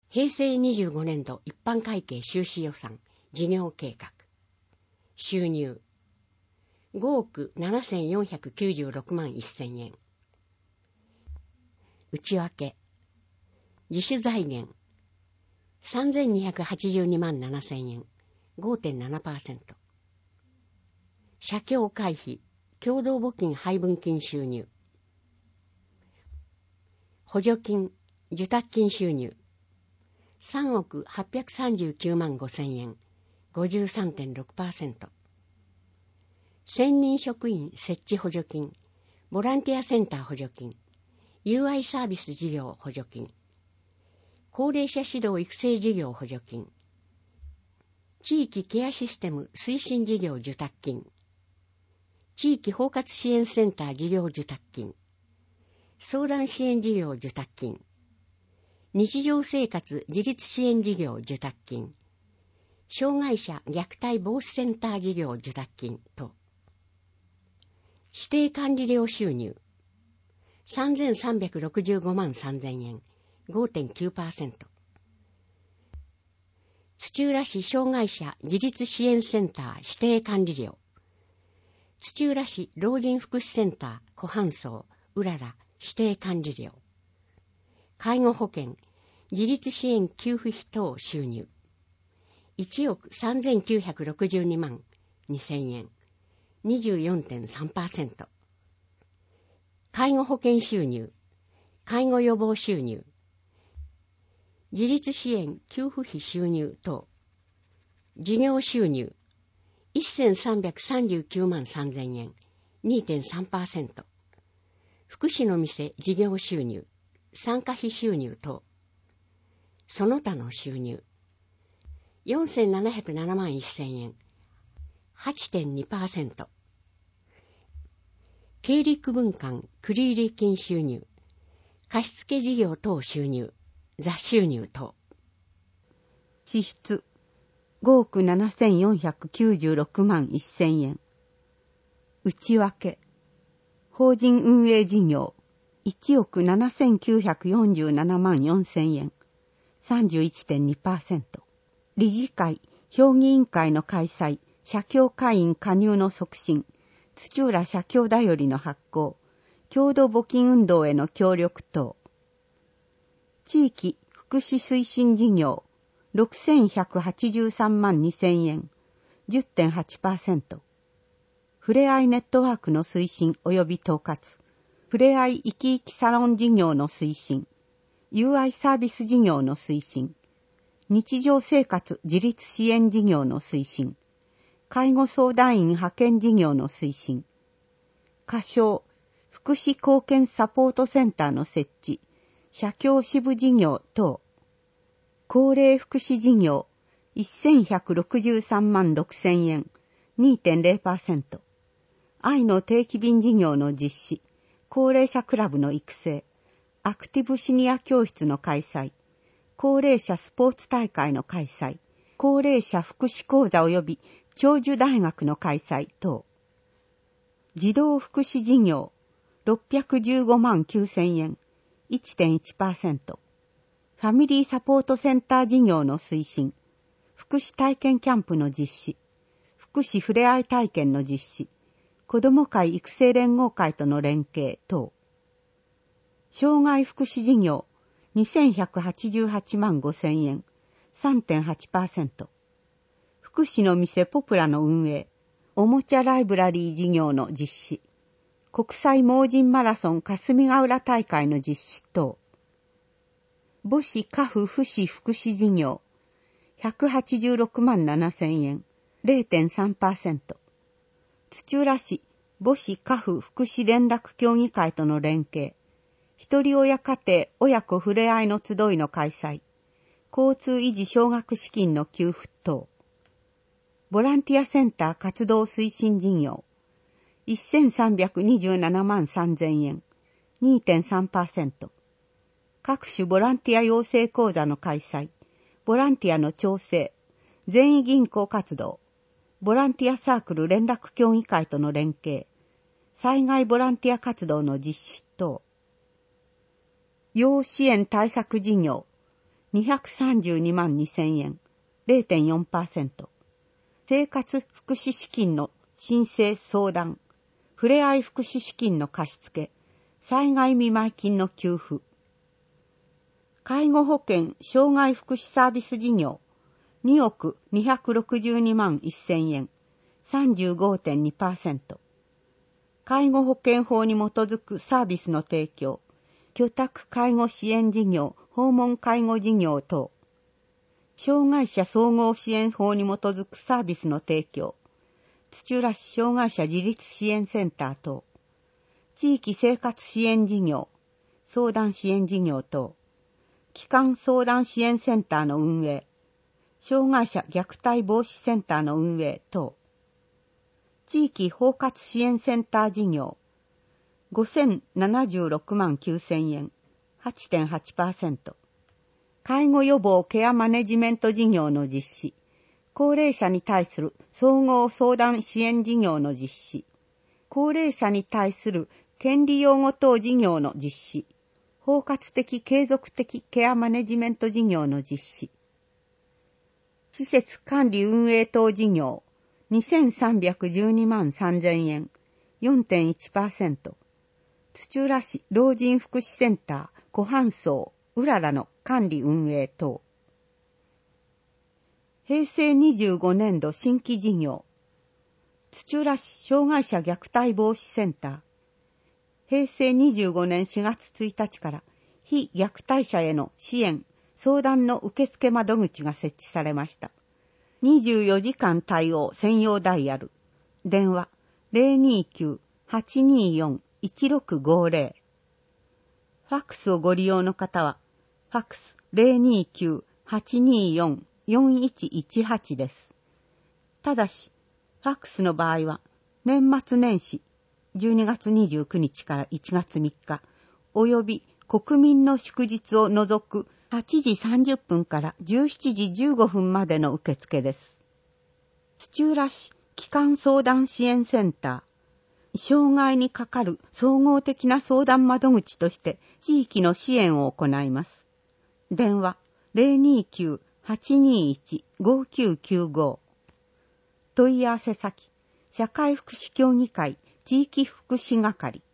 平成25年度一般会計収支予算事業計画。収入5億7496万1000円。内訳自主財源3282万7000円 5.7%。社協会費共同募金配分金収入。補助金受託金収入3億839万5000円 53.6%。専任職員設置補助金、ボランティアセンター補助金、UI サービス事業補助金、高齢者指導育成事業補助金、地域ケアシステム推進事業受託金、地域包括支援センター事業受託金、相談支援事業受託金、日常生活自立支援事業受託金、障害者虐待防止センター事業受託金と、指定管理料収入3365万3000円 5.9%。土浦市障害者自立支援センター指定管理料、土浦市老人福祉センター湖畔荘うらら指定管理料、介護保険自立支援給付費等収入1億3962万2000円 24.3%。介護保険収入、介護予防収入、自立支援給付費収入等、事業収入1339万3000円 2.3%。福祉の店事業収入、参加費収入等、その他の収入4707万1000円 8.2%。経理区分間繰入金収入、貸付事業等収入、雑収入等。 支出5億7496万1000円。内訳法人運営事業1億7947万4000円 31.2%。理事会、評議員会の開催、社協会員加入の促進、土浦社協だよりの発行、共同募金運動への協力等。地域福祉推進事業6183万2000円 10.8%。ふれあいネットワークの推進及び統括、ふれあい生き生きサロン事業の推進、UI サービス事業の推進、日常生活自立支援事業の推進、介護相談員派遣事業の推進、仮称福祉貢献サポートセンターの設置、社協支部事業等、高齢福祉事業1163万6000円 2.0%、愛の定期便事業の実施、高齢者クラブの育成、アクティブシニア教室の開催、高齢者スポーツ大会の開催、高齢者福祉講座及び長寿大学の開催等。児童福祉事業615万9000円 1.1%。ファミリーサポートセンター事業の推進、福祉体験キャンプの実施、福祉ふれあい体験の実施、子ども会育成連合会との連携等。障害福祉事業2188万5000円 3.8%。福祉の店ポプラの運営、おもちゃライブラリー事業の実施、国際盲人マラソン霞ヶ浦大会の実施等。母子家父父子福祉事業186万7000円 0.3%。土浦市母子家父福祉連絡協議会との連携、一人親家庭親子ふれあいの集いの開催、交通維持奨学資金の給付等。ボランティアセンター活動推進事業1327万3000円 2.3%。各種ボランティア養成講座の開催、ボランティアの調整、全員銀行活動、ボランティアサークル連絡協議会との連携、災害ボランティア活動の実施等。要支援対策事業 232万2000円、0.4%。生活福祉資金の申請相談、ふれあい福祉資金の貸付、災害見舞金の給付。介護保険障害福祉サービス事業、2億262万1000円、35.2%。介護保険法に基づくサービスの提供、居宅介護支援事業、訪問介護事業等。障害者総合支援法に基づくサービスの提供、土浦市障害者自立支援センター等。地域生活支援事業、相談支援事業等。基幹相談支援センターの運営、障害者虐待防止センターの運営等。地域包括支援センター事業、5076万9000円、8.8%。介護予防ケアマネジメント事業の実施、高齢者に対する総合相談支援事業の実施、高齢者に対する権利擁護等事業の実施、包括的継続的ケアマネジメント事業の実施。施設管理運営等事業、2312万3000円、4.1%。土浦市老人福祉センター、湖畔荘、うららの管理運営等。平成25年度新規事業、土浦市障害者虐待防止センター。平成25年4月1日から非虐待者への支援、相談の受付窓口が設置されました。24時間対応専用ダイヤル。電話 029-824-1650。ファックスをご利用の方は、ファックス 029-824-4118 です。ただし、ファックスの場合は、年末年始12月29日から1月3日、および国民の祝日を除く8時30分から17時15分までの受付です。土浦市基幹相談支援センター、障害にかかる総合的な相談窓口として地域の支援を行います。電話 029-821-5995。問い合わせ先、社会福祉協議会地域福祉係。